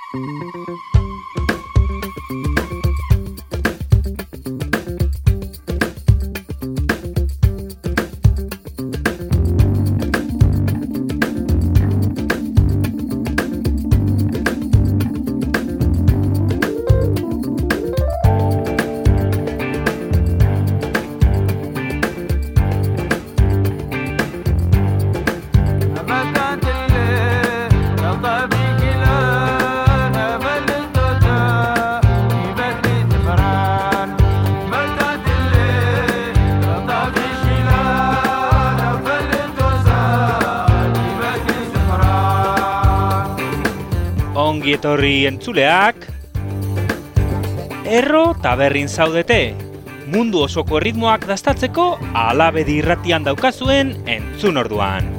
Ongi etorri entzuleak, erro taberrin zaudete, mundu osoko erritmoak dastatzeko Alabedi irratian daukazuen entzun orduan.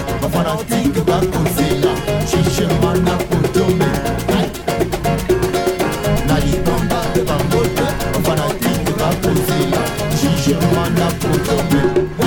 Fanatique bakozela chichemana potome nalibamba de bambote fanatique bakozela chichemana potome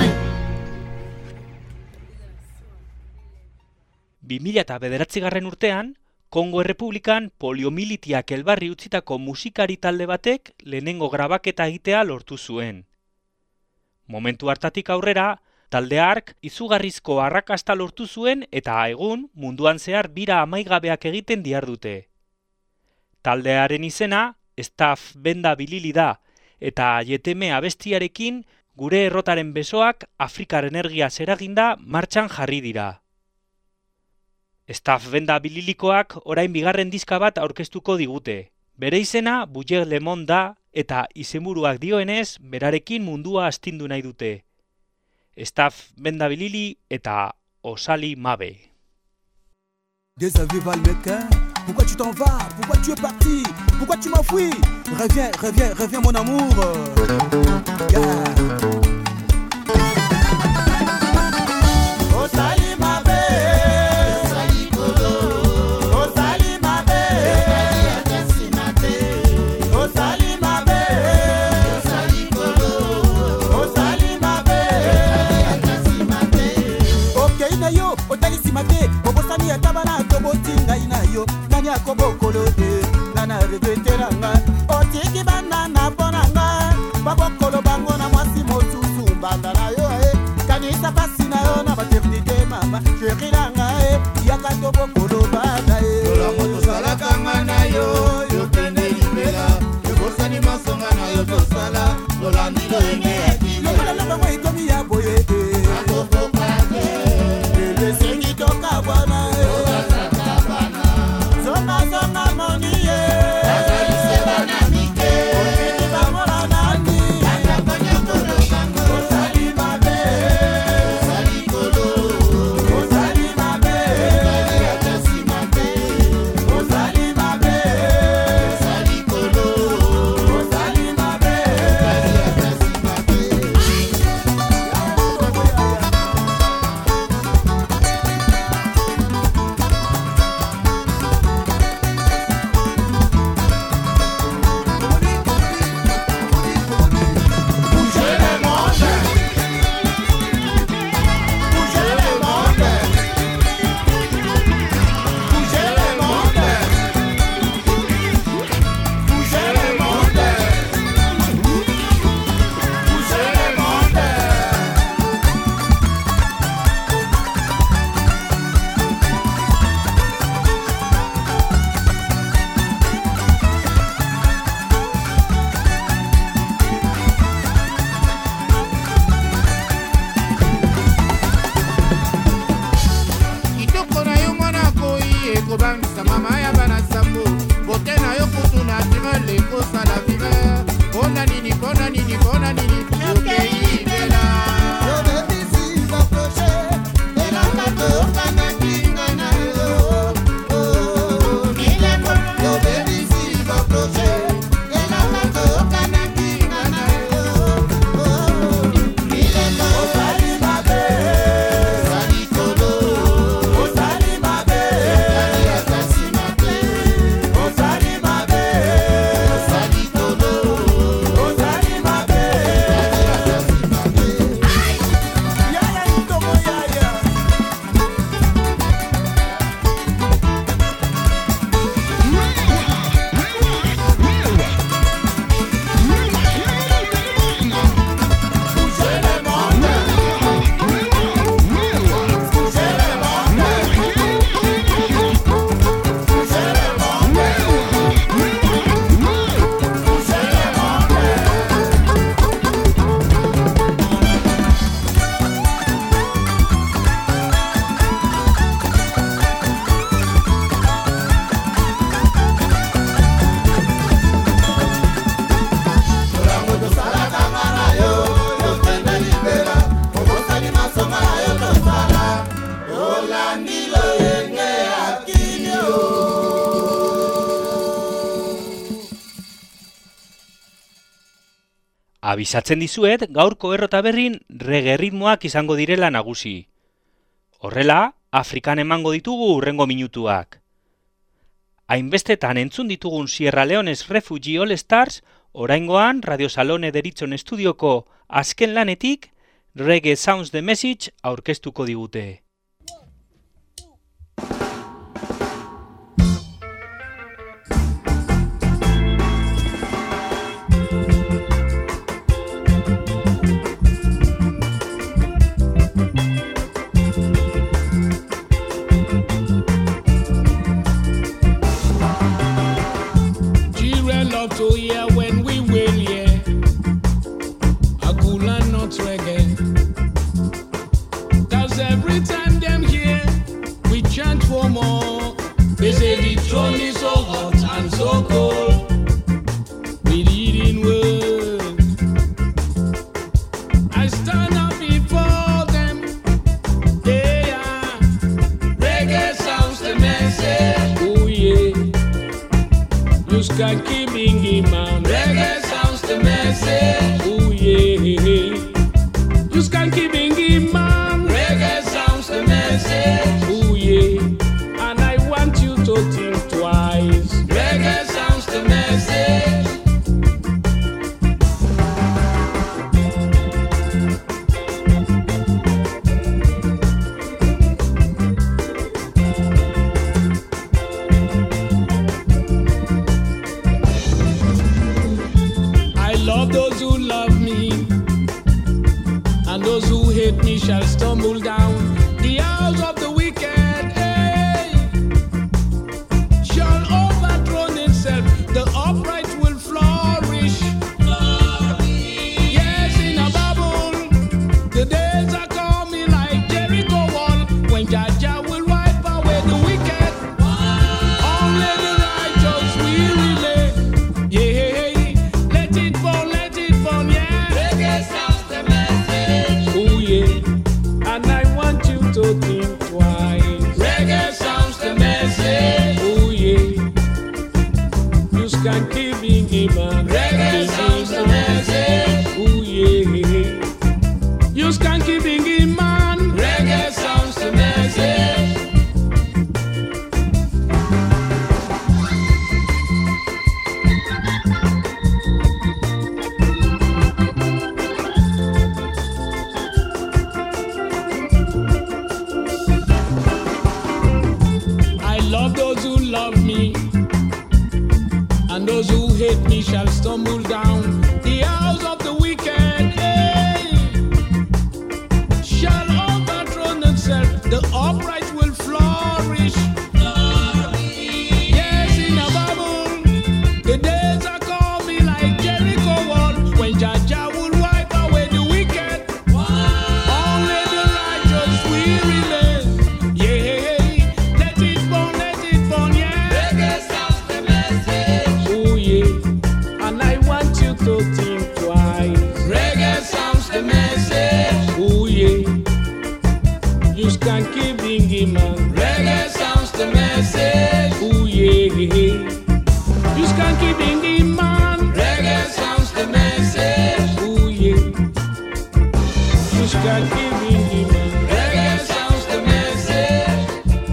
2009 urtean, Kongo Errepublikan poliomilitiak elbarri utzitako musikari talde batek lehenengo grabaketa egitea lortu zuen. Momentu hartatik aurrera, talde hark izugarrizko arrakasta lortu zuen eta egun munduan zehar bira amaigabeak egiten dihardute. Taldearen izena Staff Benda Bilili da eta Yeteme abestiarekin gure errotaren besoak Afrikar energiaz eraginda martxan jarri dira. Staff Benda Bililikoak orain bigarren diska bat aurkeztuko digute. Bere izena Bouger Le Monde da eta izenburuak dioenez berarekin mundua astindu nahi dute. Staff Benda Bilili eta Osali Mabe. Désaviva le mec, hein? Pourquoi tu t'en vas? Pourquoi tu es parti? Pourquoi tu m'enfuis? Reviens mon amour. Yeah. Tabana tobo tinga inayo nanya kobokolo de nana regeteranga otiki banana bonanga babokolo bango na mwasi mosusu mbanda na yo kanisa pasi na yo na maternité mama cheriranga yaka tobokolo bada la moto salakanga na yo yo pende libela yosani masonga na yo tosala lolandi lo enge ati lokola loba mo ikomi ya boye akopokate le sengi toka bwana Abisatzen dizuet gaurko errota berrin reggae ritmoak izango direla nagusi. Horrela, Afrikan emango ditugu hurrengo minutuak. Hainbestetan entzun ditugun Sierra Leone's Refugee All Stars, oraingoan Radio Salone deritzon estudioko azken lanetik Reggae Sounds the Message aurkeztuko digute. To hear when we will, yeah, a cool and not reggae. 'Cause every time them hear, we chant for more. They say the throne is so hot and so cold. We reading words. I stand up before them. Yeah, reggae sounds the message. Oh yeah, you can keep man. Reggae sounds the message. Oh yeah. You skanky bingy man. Reggae sounds the message. Oh yeah. And I want you to think twice. Reggae sounds the message. Me shall stumble down the house of the wicked, hey, shall overthrow itself, the upright will flourish. Yes, in a bubble, the days are coming like Jericho wall, when Jaja will wipe away the wicked. Only the righteous will remain. Yeah, let it burn, yeah. Reggae sounds the message. Oh yeah. And I want you to think twice. Reggae sounds the message. Oh yeah. You can keep being man. Reggae sounds the message. Oh yeah. You can keep being man. Reggae sounds the message. And those who hate me shall stumble down the house of the wicked, hey, shall overthrow themselves, the upright will flourish. Yes, in a bubble, the days are coming like Jericho wall, when Jaja will wipe away the wicked. Only the righteous will remain. Yeah, let it burn, yeah. Reggae sounds the message. Oh yeah, and I want you to think twice. Reggae sounds the message. Oh yeah, you can keep being man. Reggae sounds the message. Oh yeah, you can keep being man. Reggae sounds the message. Oh yeah, you can keep being man. Reggae sounds the message.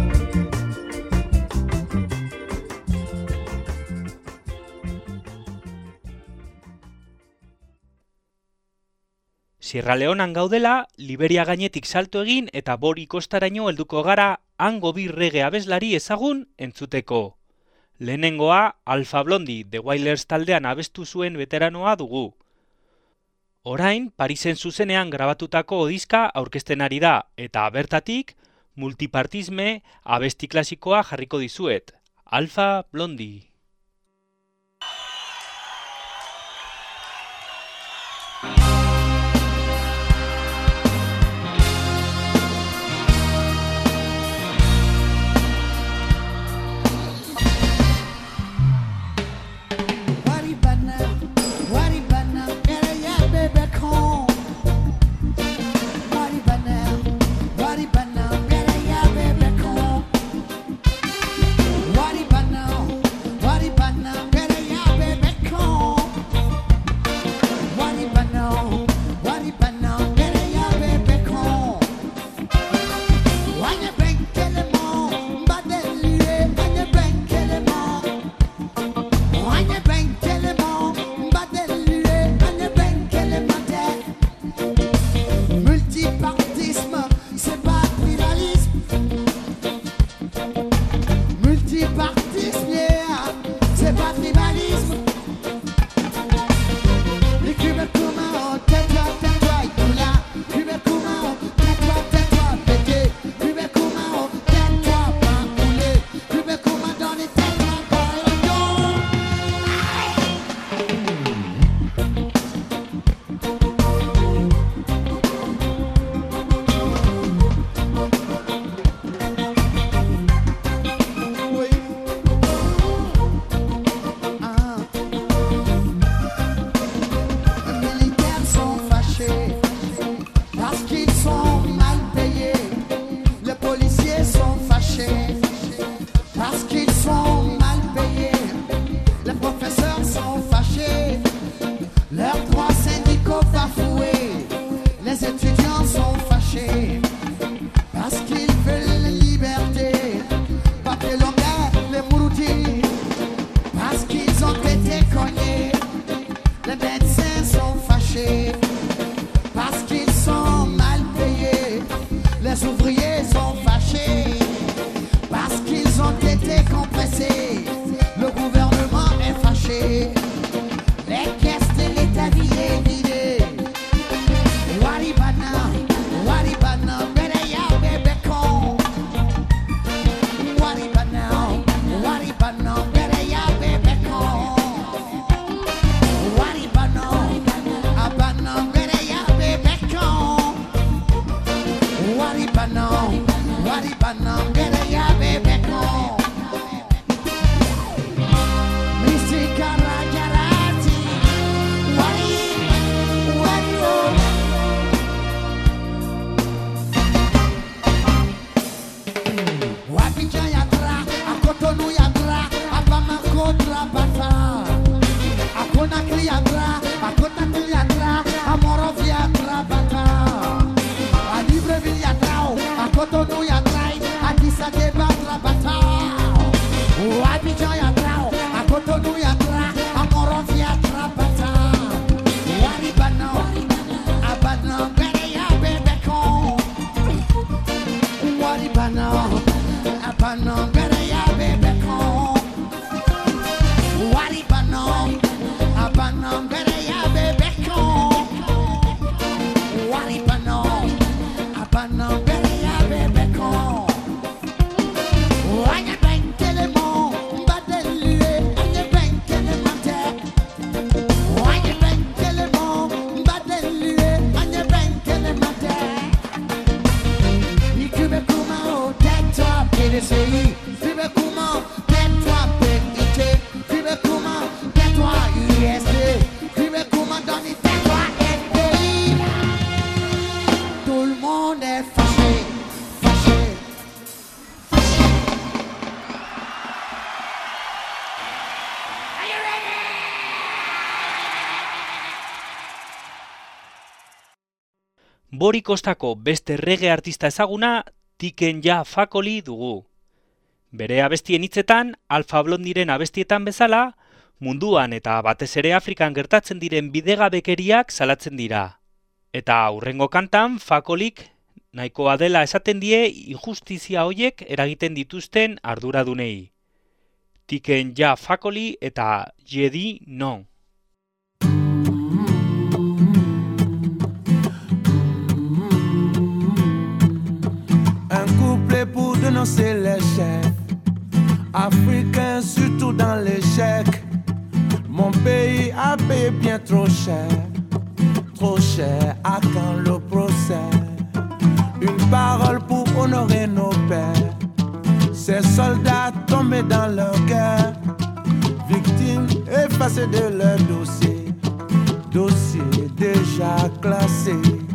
Sierra Leonan gaudela, Liberia gainetik salto egin eta Bori kostaraino helduko gara hango bi reggae abeslari ezagun entzuteko. Lehenengoa, Alpha Blondy, The Wailers taldean abestu zuen veteranoa dugu. Orain, Parisen zuzenean grabatutako diska aurkezten ari da, eta bertatik, Multipartisme abesti klasikoa jarriko dizuet. Alpha Blondy. Abanangere ya bebeko. Misika rajarati. Wari, wari oh. Abidjan ya tra, a Cotonou ya tra, a Bamako tra bata. A Conakry ya tra, a Conakry ya tra, a Monrovia tra bata. A Libreville ya tra, a Cotonou ya tra, a Addis Abeba tra bata. Abidjan ya tra, a Cotonou ya tra, a Monrovia tra bata. Waribana, Abana, bere ya bebeko. Waribana. Abanong bere ya bebeko. Wari banong. Abanong bere ya bebeko. Wari banong. Abanong bere ya bebeko. Anya benkele mo mbadele. Anya benkele mate. Anya benkele mo mbadele. Anya benkele mate. Ikube kuma o tetwa. PDCI, vive comment, tais-toi PIT, vive comment, tais-toi USD, vive comment dans les territoires NPI. Tout le monde est fâché, fâché, fâché. Are you ready? Bori Kostako beste reggae artista ezaguna Tiken Jah Fakoly dugu. Bere abestien hitzetan, Alpha Blondyren abestietan bezala, munduan eta batez ere Afrikan gertatzen diren bidegabekeriak salatzen dira. Eta hurrengo kantan, Fakolyk nahikoa dela esaten die injustizia hoiek eragiten dituzten arduradunei. Tiken Jah Fakoly eta Jedi Non. Pour dénoncer l'échec africain, surtout dans l'échec. Mon pays a payé bien trop cher à quand le procès. Une parole pour honorer nos pères, ces soldats tombés dans leur guerre, victimes effacées de leur dossier déjà classé.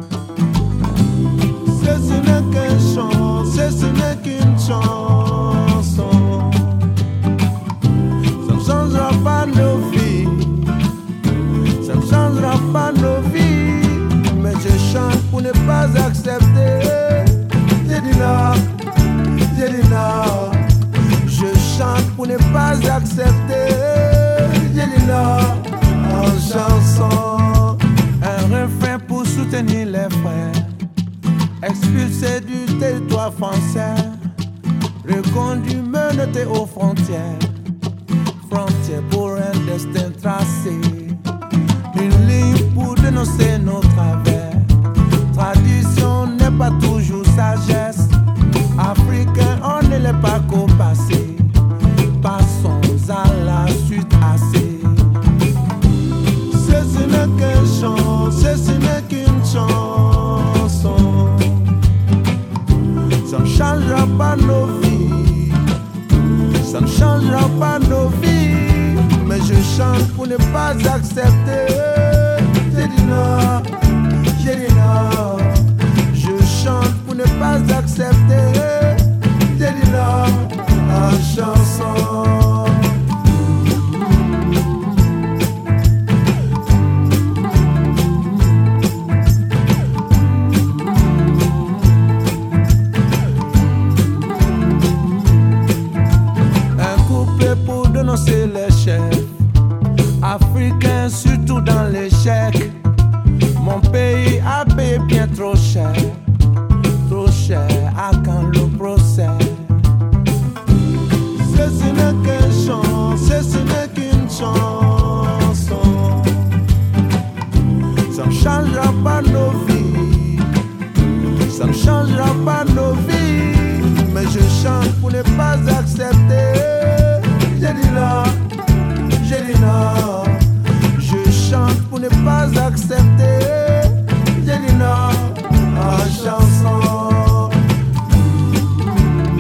Ce n'est qu'un chant, ce n'est qu'une chanson. Ça ne changera pas nos vies, ça ne changera pas nos vies. Mais je chante pour ne pas accepter. J'ai dit non, j'ai dit non. Je chante pour ne pas accepter. J'ai dit non, en chanson. Un refrain pour soutenir les frères expulsés du territoire français, reconduits, menottés aux frontières pour un destin tracé. Une ligne pour dénoncer nos travers. Tradition n'est pas toujours sagesse. Africains, on ne l'est pas qu'au passé. Passons à la suite assez. Ce n'est qu'un chant, ce n'est qu'une chanson. Ça ne changera pas nos vies, ça ne changera pas nos vies. Mais je chante pour ne pas accepter. J'ai dit non, j'ai dit non. Je chante pour ne pas accepter. J'ai dit non, en chanson. C'est l'échec africain, surtout dans l'échec. Mon pays a payé bien trop cher à quand le procès. Ce n'est qu'un chant, ce n'est qu'une chanson. Ça ne changera pas nos vies, ça ne changera pas nos vies. Mais je chante pour ne pas accepter. J'ai dit non, j'ai dit non. Je chante pour ne pas accepter. J'ai dit non, en chanson.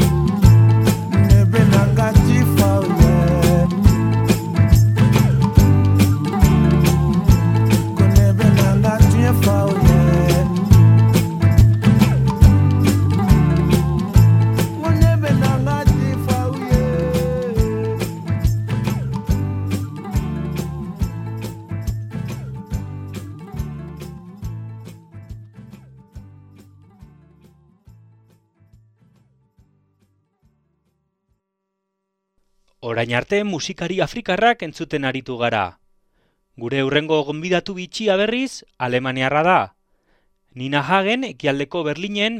Orain arte musikari afrikarrak entzuten aritu gara. Gure hurrengo gonbidatu bitxia berriz, alemaniarra da. Nina Hagen ekialdeko Berlinen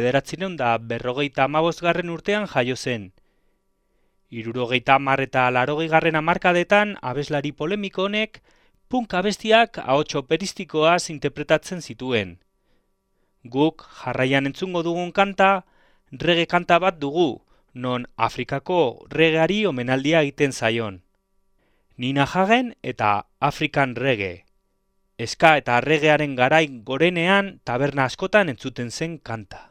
1945 urtean jaio zen. 70 eta 80 hamarkadetan abeslari polemiko honek punk abestiak ahots operistikoaz interpretatzen zituen. Guk jarraian entzungo dugun kanta, reggae kanta bat dugu, non Afrikako reggaeari omenaldia egiten zaion. Nina Hagen eta African Reggae. Eska eta reggaearen garai gorenean taberna askotan entzuten zen kanta.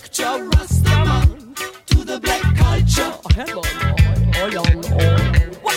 To the black culture, heaven, oh,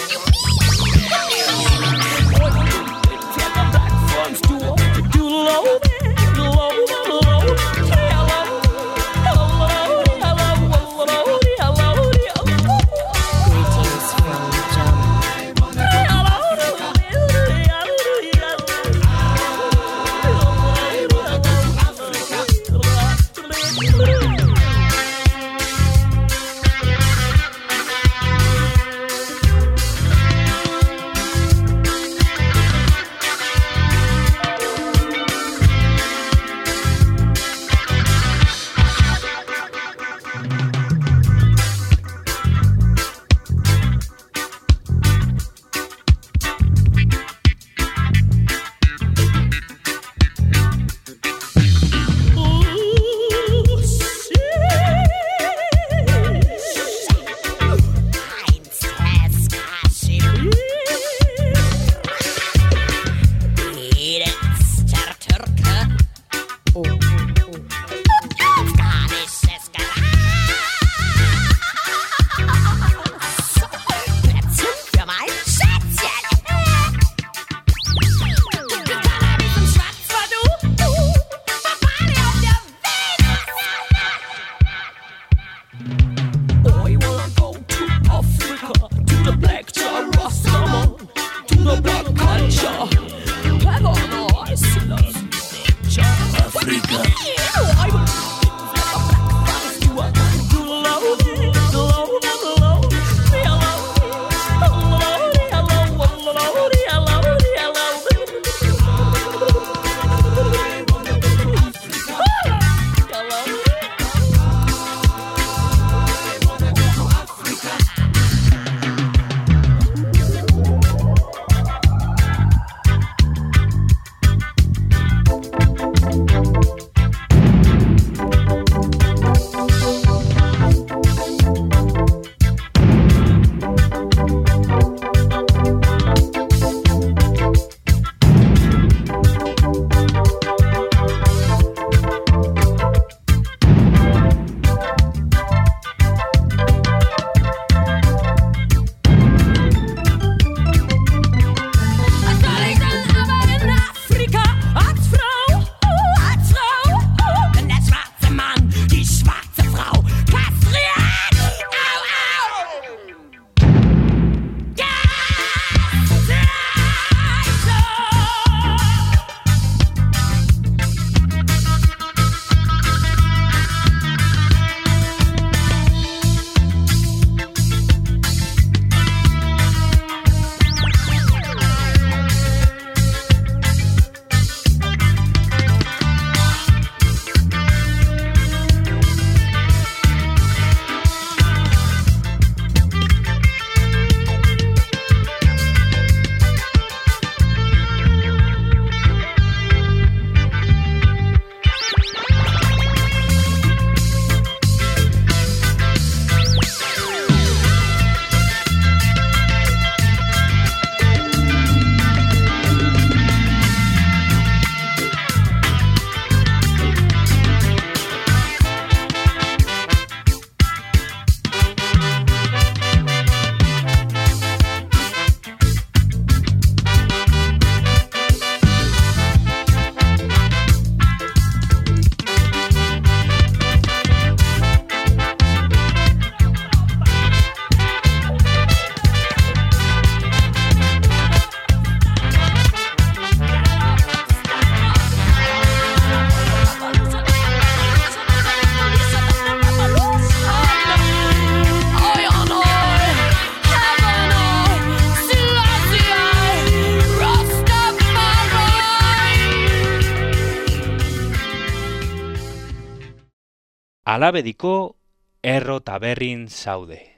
alabediko erro taberrin zaude.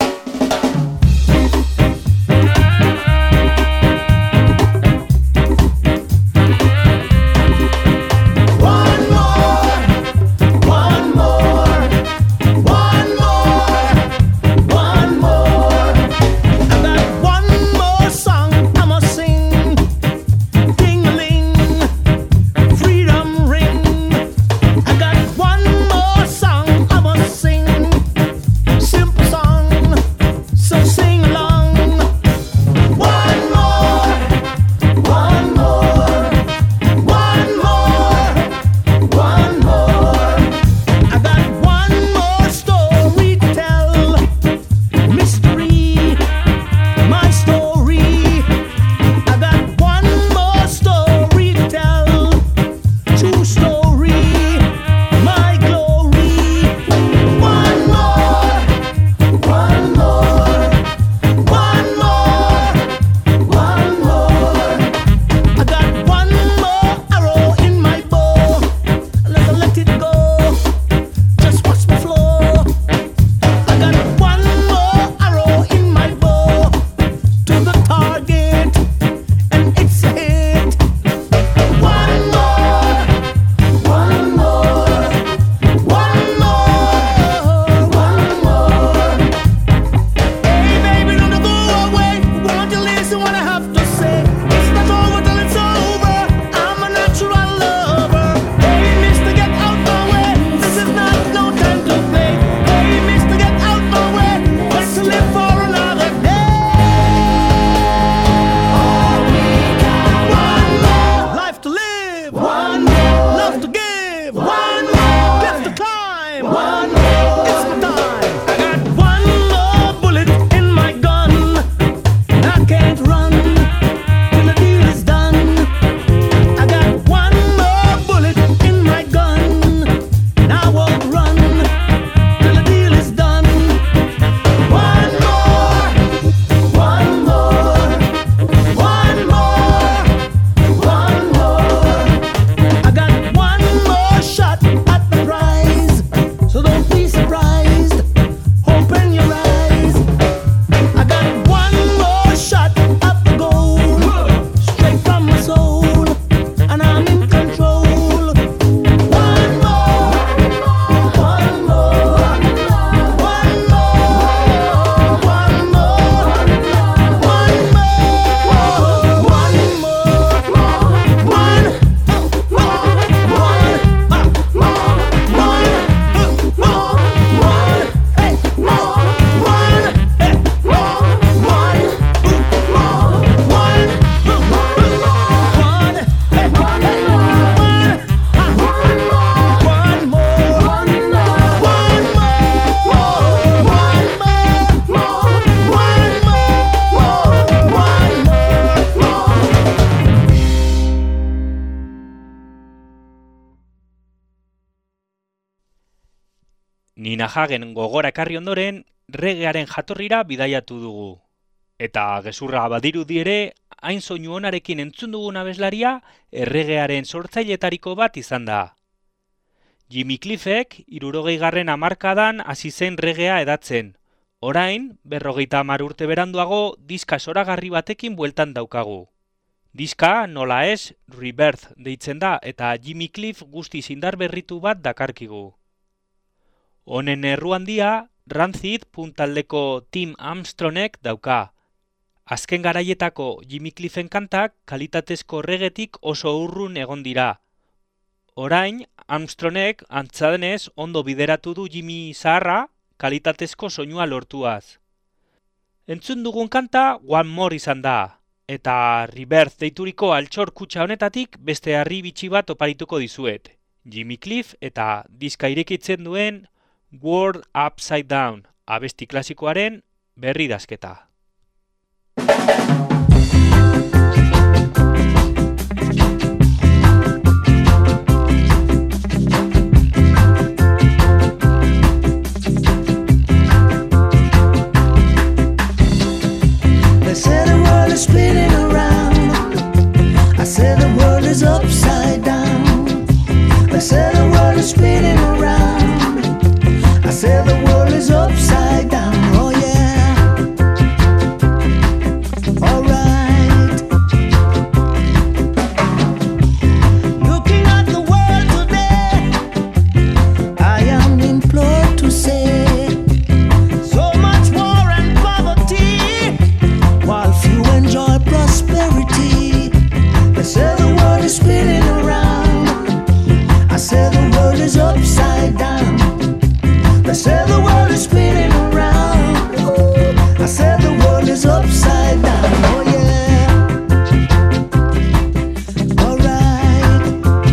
Nina Hagen gogora ekarri ondoren, regearen jatorrira bidaiatu dugu. Eta gezurra badirudi ere, hain soinu onarekin entzun dugun abeslaria, erregearen sortzailetariko bat izan da. Jimmy Cliffek 60garren hamarkadan hasi zen regea edatzen. Orain, 50 urte beranduago, diska zoragarri batekin bueltan daukagu. Diska, nola ez, Rebirth deitzen da, eta Jimmy Cliff guztiz indar berritu bat dakarkigu. Honen erru handia, Rancid puntaldeko Tim Armstrongek dauka. Azken garaietako Jimmy Cliffen kantak kalitatezko regetik oso urrun egon dira. Orain, Armstrongek antza denez ondo bideratu du Jimmy zaharra kalitatezko soinua lortuaz. Entzun dugun kanta One More izan da, eta Rebirth deituriko altxor kutxa honetatik beste harri bitxi bat oparituko dizuet. Jimmy Cliff eta diska irekitzen duen World Upside Down, abesti klasikoaren berri idazketa. They say the world is spinning around. I say the world is upside down. They say the world is spinning around. is spinning around. I said the world is upside down. Oh yeah. Alright.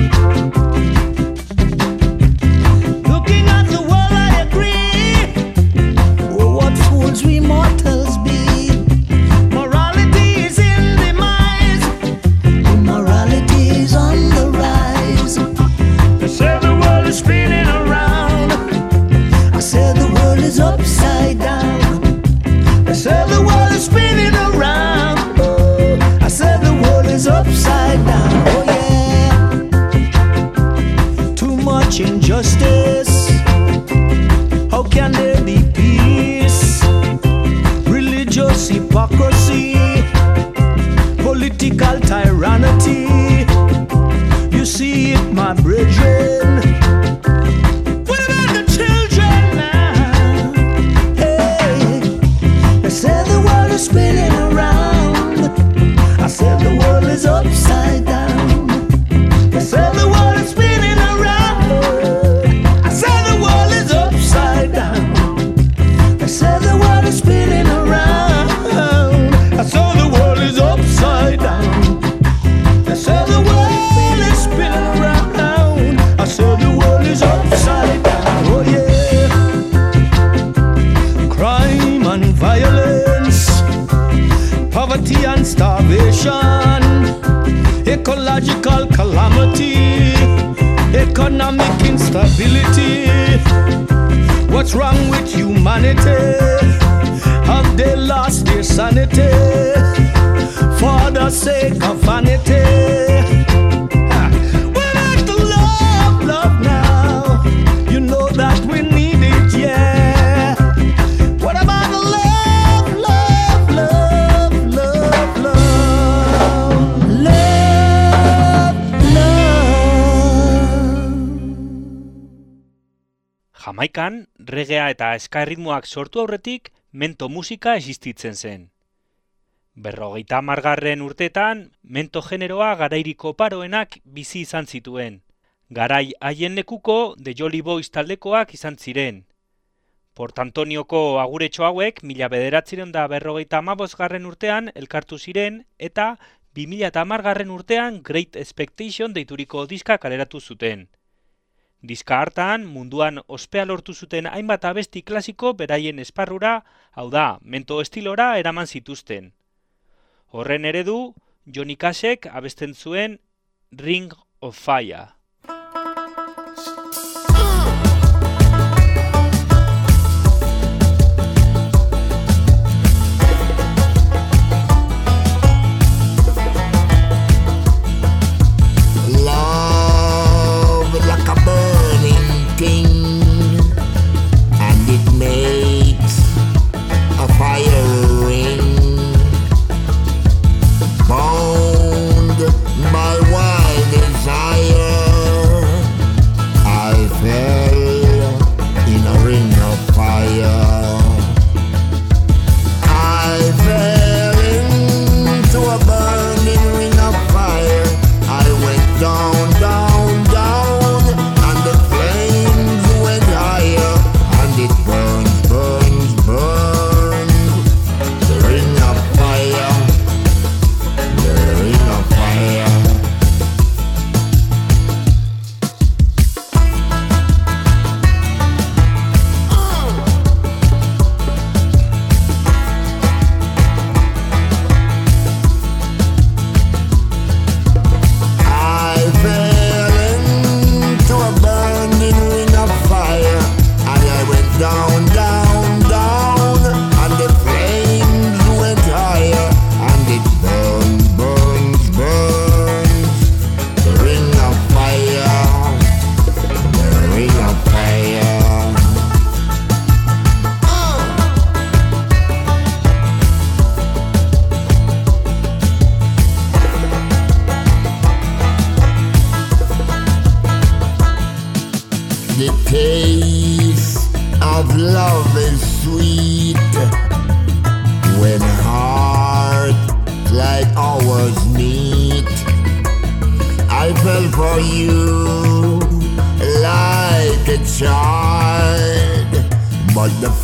Looking at the world, I agree. Oh, what fools we mortals be. Morality is in demise. Immorality is on the rise. I said the world is spinning around. I said the world is upside down. I said the world is spinning around. I said the world is upside down. Oh yeah. Too much injustice. How can there be peace? Religious hypocrisy. Political tyranny. You see it, my brethren. What about the children now? Hey, I said the world is spinning around. I said the world is upside down. I said the world is spinning around. I said the world is upside down. I said the world is spinning around. I saw the world is upside down. I said the world is spinning around. I said the world is upside down. Oh yeah. Crime and violence, poverty and starvation, ecological calamity, economic instability. What's wrong with humanity? Have they lost their sanity for the sake of vanity? We're not to love now. You know that we need it, yeah. What about the love? Jamaikan, reggaea eta ska erritmoak sortu aurretik, mento musika existitzen zen. 50. urteetan, mento generoa garairiko paroenak bizi izan zituen. Garai haien lekuko The Jolly Boys taldekoak izan ziren. Port Antonioko aguretxo hauek 1955 urtean elkartu ziren eta 2010 urtean Great Expectation deituriko diska kaleratu zuten. Diska hartan munduan ospea lortu zuten hainbat abesti klasiko beraien esparrura, hau da, mento estilora eraman zituzten. Horren eredu, Johnny Cashek abesten zuen Ring of Fire. Bound by wild desire.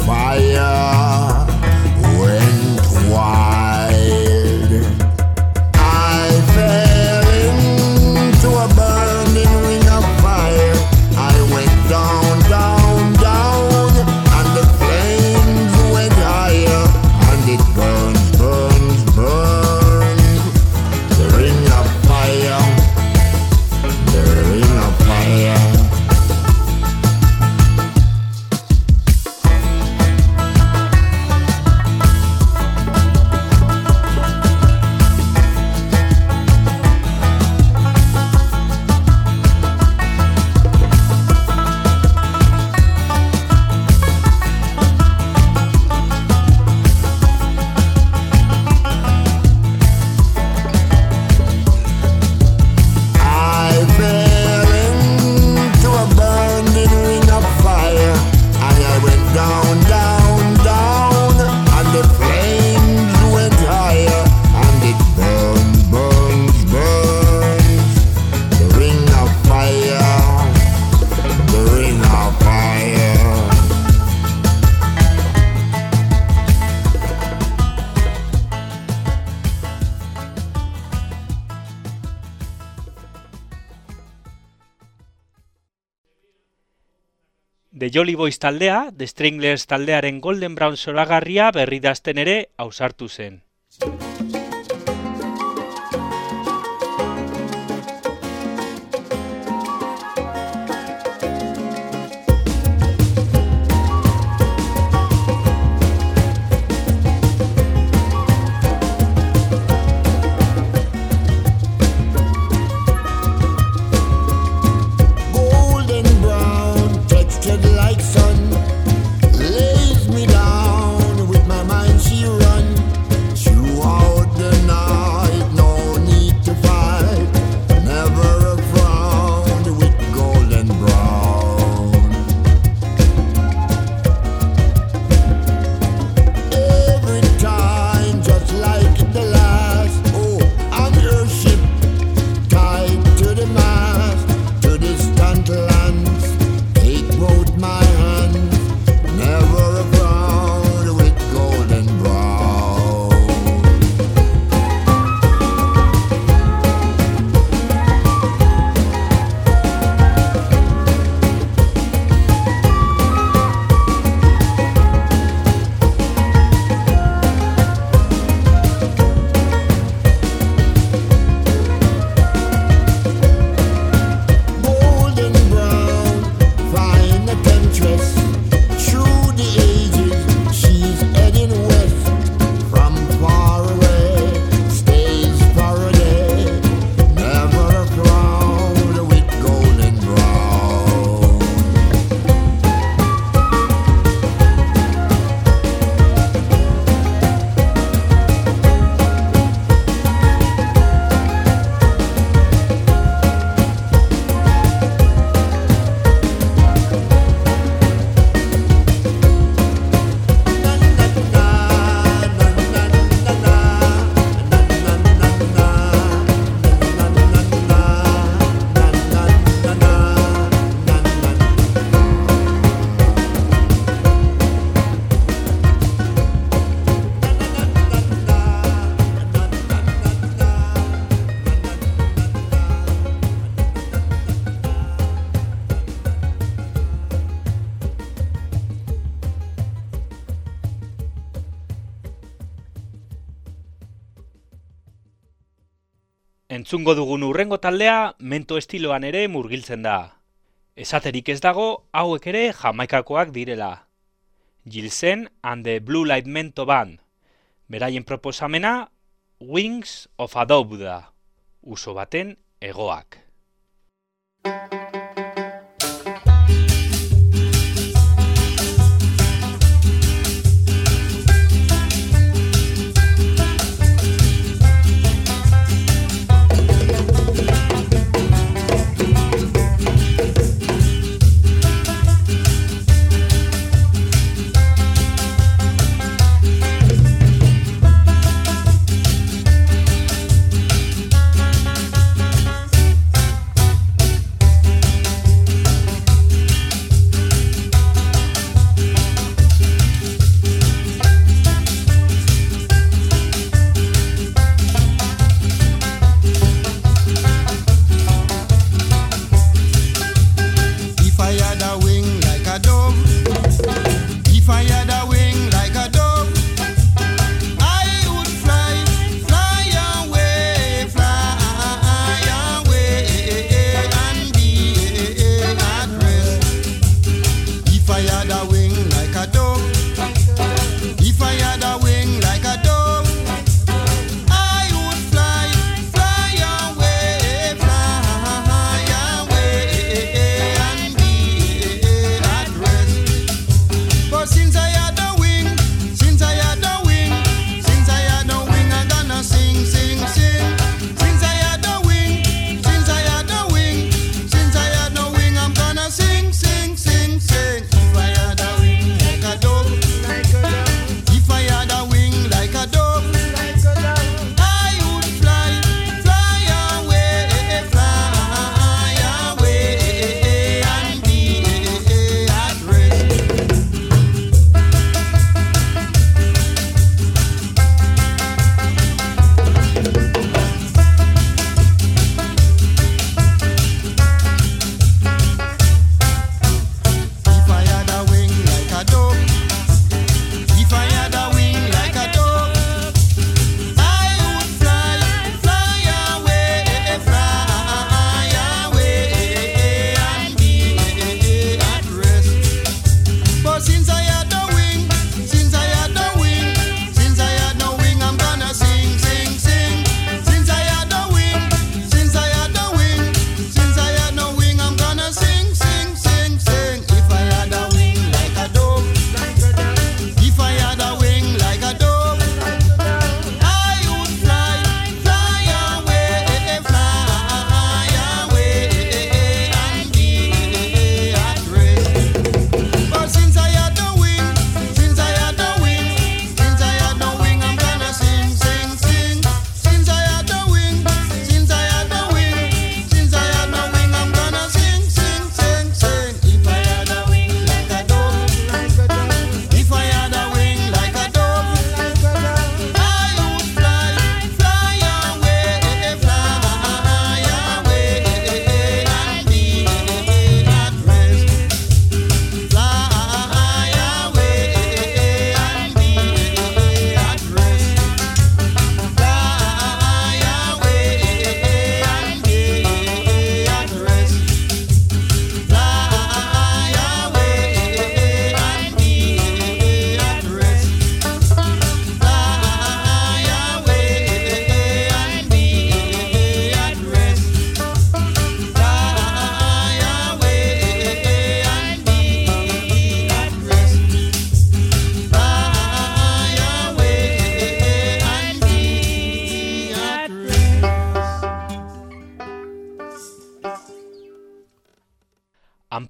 fire went wild. I fell into a burning ring of fire. I went down, down, down, and the flames went higher, and it burns, burns, burns. The ring of fire, the ring of fire. The Jolly Boys taldea, The Stranglers taldearen Golden Brown zoragarria berridazten ere ausartu zen. Entzungo dugun hurrengo taldea mento estiloan ere murgiltzen da. Esaterik ez dago hauek ere Jamaikakoak direla. Gilsen and the Blue Light Mento Band. Beraien proposamena Wings of Adobe da. Uso baten hegoak.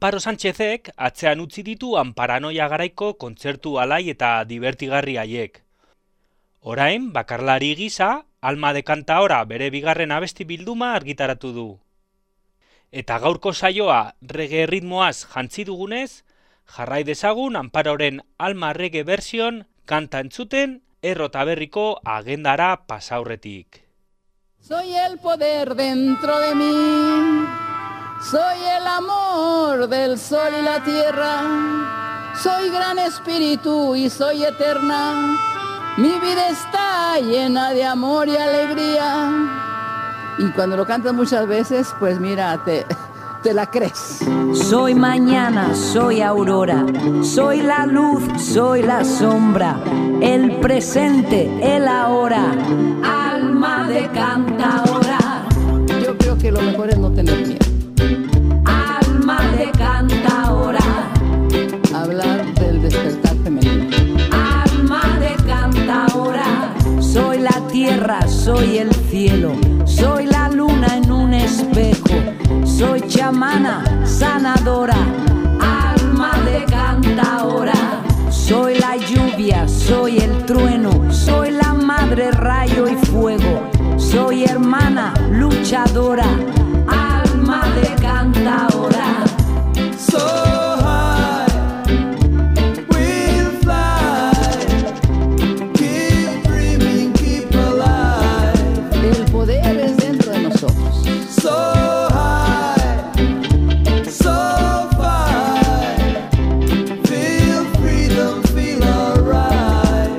Amparo Sánchezek atzean utzi ditu Paranoia garaiko kontzertu alai eta divertigarri haiek. Orain, bakarlari gisa, Alma de Cantaora bere bigarren abesti bilduma argitaratu du. Eta gaurko saioa reggae ritmoaz jantzi dugunez, jarrai dezagun Amparoren Alma reggae version kanta entzuten Erro Taberriko agendara pasaurretik. Soy el poder dentro de mí, soy el amor del sol y la tierra, soy gran espíritu y soy eterna, mi vida está llena de amor y alegría. Y cuando lo cantas muchas veces, pues mira, te la crees. Soy mañana, soy aurora, soy la luz, soy la sombra, el presente, el ahora, alma de cantaora. Yo creo que lo mejor es no tener miedo. Alma de cantaora. Hablar del despertar femenino. Alma de cantaora. Soy la tierra, soy el cielo, soy la luna en un espejo, soy chamana, sanadora, alma de cantaora. Soy la lluvia, soy el trueno, soy la madre rayo y fuego, soy hermana, luchadora, alma de cantaora. So high, we'll fly. Keep dreaming, keep alive. El poder es dentro de nosotros. So high, so far. Feel freedom, feel alright.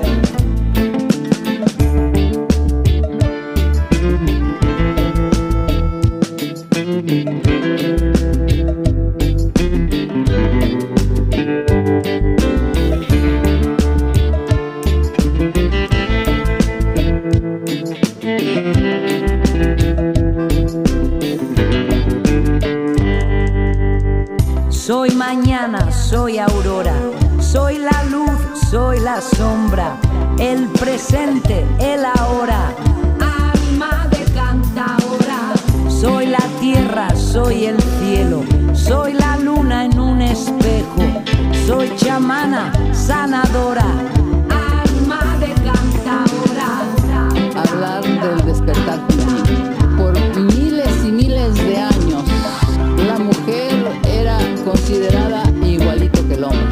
Soy mañana, soy aurora, soy la luz, soy la sombra, el presente, el ahora, alma de cantaora. Soy la tierra, soy el cielo, soy la luna en un espejo, soy chamana, sanadora, alma de cantaora. Hablar del despertar femenino. Por miles y miles de años, la mujer era considerada igualito que el hombre.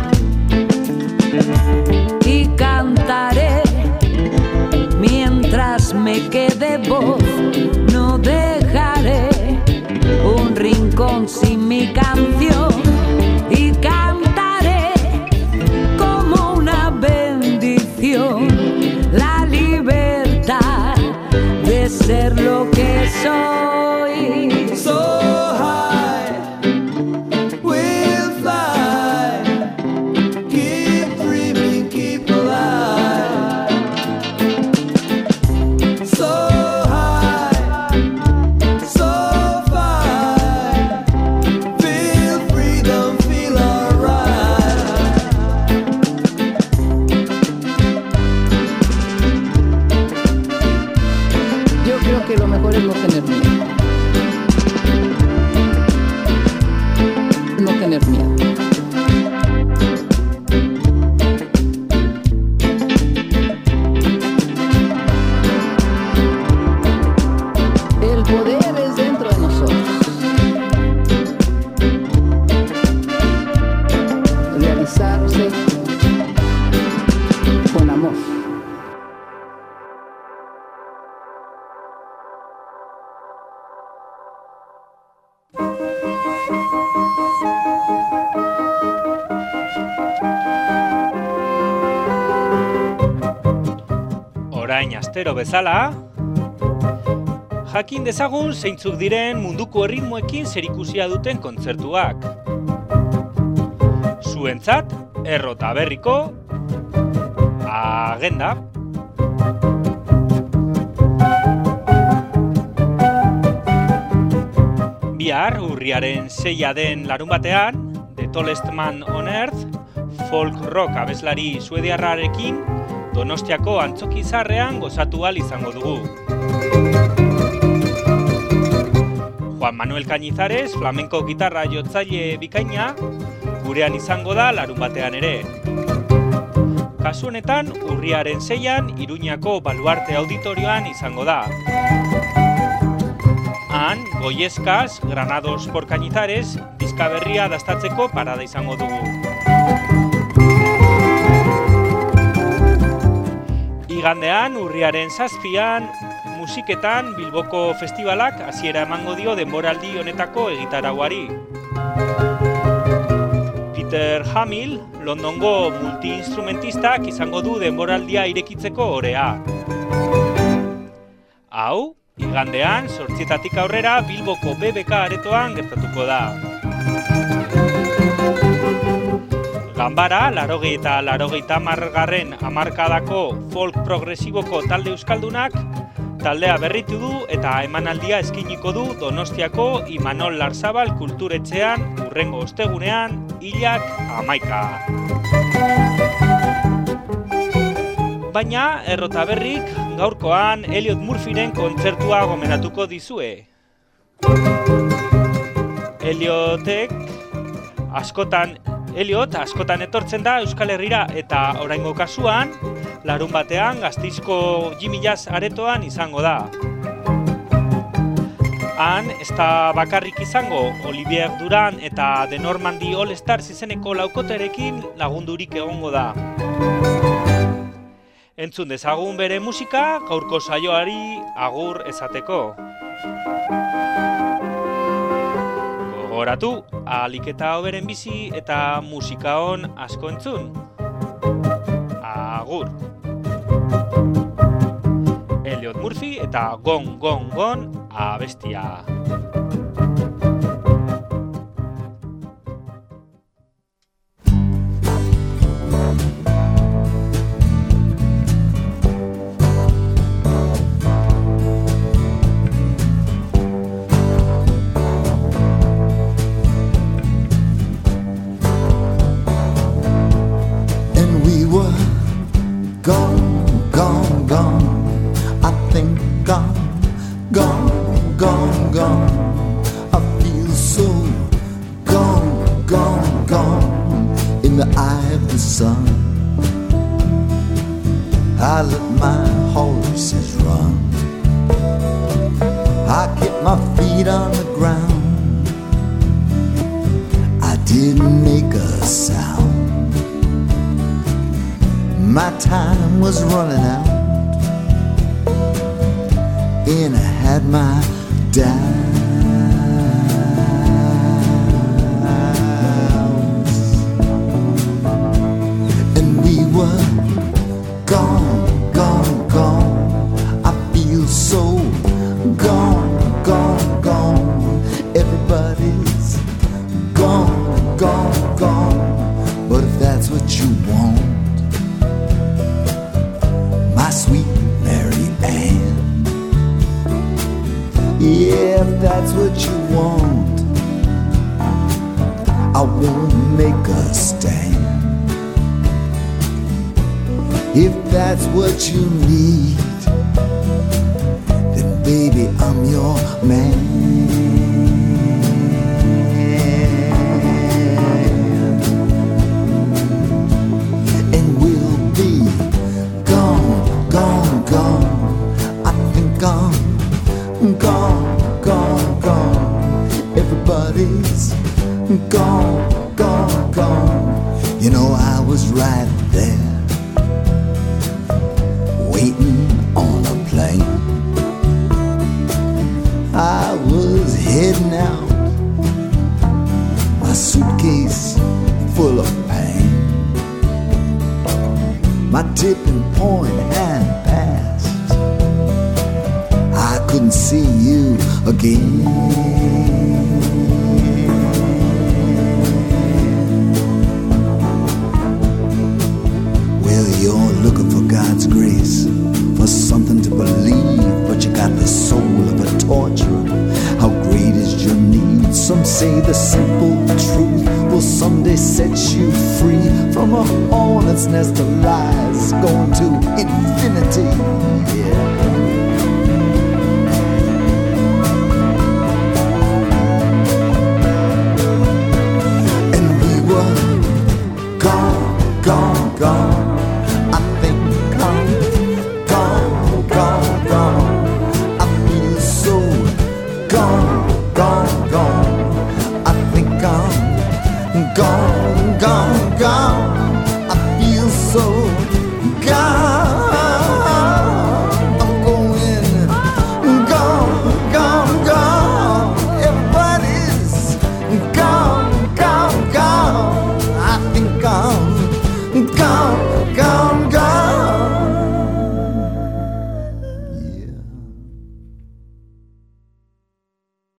Y cantaré mientras me quede voz, no dejaré un rincón sin mi canción. Y cantaré como una bendición la libertad de ser lo que soy. So high, we'll fly. Keep dreaming, keep alive. So high, so far. Feel freedom, feel alright. Yo creo que lo mejor es no tener miedo. No tener miedo. El poder es dentro de nosotros. Realizarse con amor. Orain astero bezala, jakin dezagun zeintzuk diren munduko erritmoekin zerikusia duten kontzertuak. Zuentzat, Erro Taberriko agenda. Bihar, urriaren 6 den larunbatean, The Tallest Man on Earth, folk rock abeslari suediarrarekin Donostiako Antzoki Zaharrean gozatu ahal izango dugu. Juan Manuel Cañizares, flamenko gitarra jotzaile bikaina, gurean izango da larunbatean ere. Kasu honetan, urriaren 6an, Iruñako Baluarte Auditorioan izango da. Han, Goieskas, Granados por Cañizares, diska berria dastatzeko parada izango dugu. Igandean, urriaren 7an, musiketan Bilboko festivalak hasiera emango dio denboraldi honetako egitarauari. Peter Hamill, Londongo multi-instrumentistak izango du denboraldia irekitzeko orea. Hau, igandean, 8:00 aurrera Bilboko BBK aretoan gertatuko da. Ganbara, 80 eta 90 hamarkadako folk progresiboko talde euskaldunak taldea berritu du eta emanaldia eskainiko du Donostiako Imanol Larzabal kulturetxean hurrengo ostegunean hilak 11. Baina, errota berrik, gaurkoan Elliot Murphyren kontzertua gomendatuko dizue. Elliot askotan etortzen da Euskal Herrira eta oraingo kasuan, larunbatean Gasteizko Jimmy Jazz aretoan izango da. Han, ez da bakarrik izango, Olivier Duran eta The Normandy All Stars izeneko laukoterekin lagundurik egongo da. Entzun dezagun bere musika, gaurko saioari agur esateko. Gogoratu, ahalik eta hoberen bizi eta musika on asko entzun. Agur. Elliot Murphy eta Gon Gon Gon abestia. I let my horses run. I kept my feet on the ground. I didn't make a sound. My time was running out, and I had my downs. And we were gone, gone, gone. I feel so gone, gone, gone. Everybody's gone, gone, gone. But if that's what you want, my sweet Mary Ann, yeah, if that's what you want, I won't make a stand. If that's what you need, then baby, I'm your man. And we'll be gone, gone, gone. I think I'm gone, gone, gone. Everybody's gone, gone, gone. You know I was right there, waiting on a plane. I was heading out, my suitcase full of pain. My tipping point had passed, I couldn't see you again. Well, you're looking for God's grace, for something to believe, but you got the soul of a torturer. How great is your need? Some say the simple truth will someday set you free from a hornet's nest of lies, going to